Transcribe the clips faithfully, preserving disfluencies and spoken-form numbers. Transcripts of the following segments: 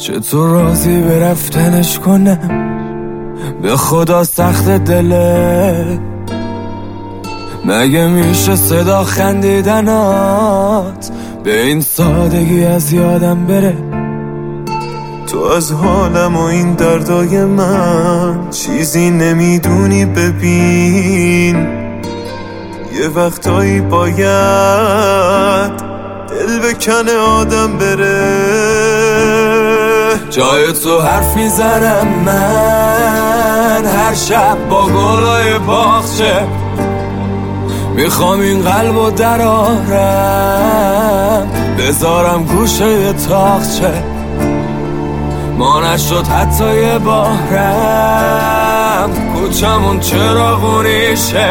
چطور راضی به رفتنش کنم؟ به خدا سخت دله، مگه میشه صدا خندیدنات به این سادگی از یادم بره؟ تو از حالم و این دردای من چیزی نمیدونی. ببین یه وقتایی باید دل بکنه آدم بره. جای تو حرف میزنم من هر شب با گلای باغچه، میخوام این قلبو درارم بذارم گوشه یه تاقچه. ما نشد حتی یه بارم، کوچمون چراغونیشه،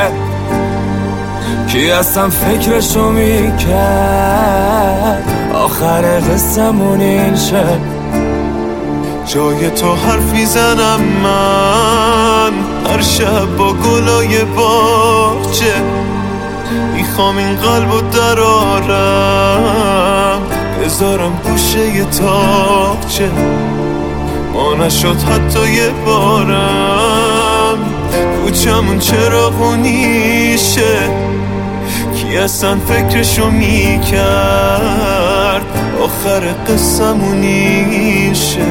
کی اصلا فکرشو میکرد آخر قصه‌مون این شه. جای تو حرف میزنم من هر شب با گلای باغچه، میخوام این قلبو درارم بذارم گوشه یه تاقچه. ما نشد حتی یه بارم، کوچمون چراغونیشه، کی اصلا فکرشو میکرد آخر قصه‌مونیشه.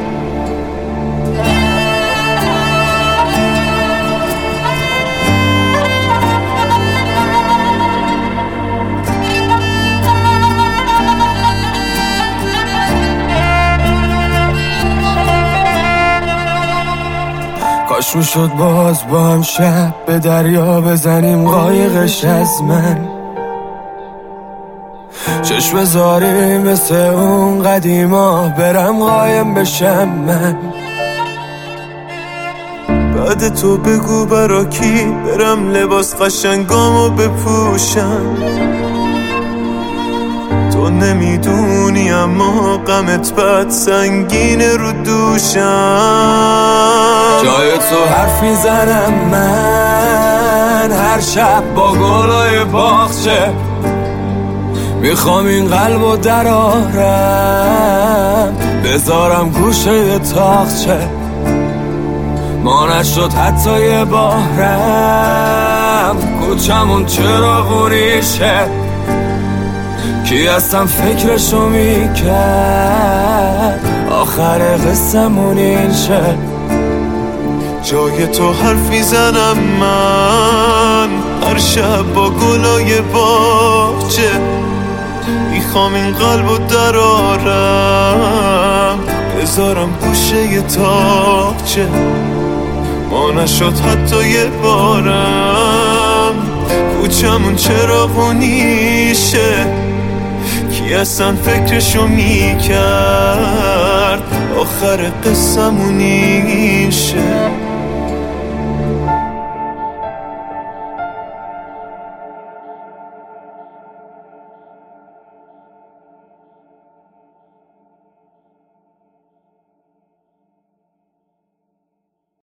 کاش میشد باز با هم شب به دریا بزنیم قایقش از من، چشم زاری مثل اون قدیما برم قایم بشم من. بعد تو بگو برا کی برم لباس قشنگامو بپوشم. تو نمیدونی اما غمت بد سنگینه رو دوشم. جای تو حرف میزنم من هر شب با گلای باغچه، میخوام این قلبو درارم بذارم گوشه یه تاقچه. ما نشد حتی یه بارم، کوچمون چراغونیشه، کی اصلا فکرشو میکرد آخر قصه‌مون این شه. جای تو حرف میزنم من هر شب با گلای باغچه، میخوام این قلبو درارم بذارم گوشه یه تاقچه. ما نشد حتی یه بارم، کوچمون چراغونیشه، کی اصلا فکرشو میکرد آخر قصه‌مونیشه.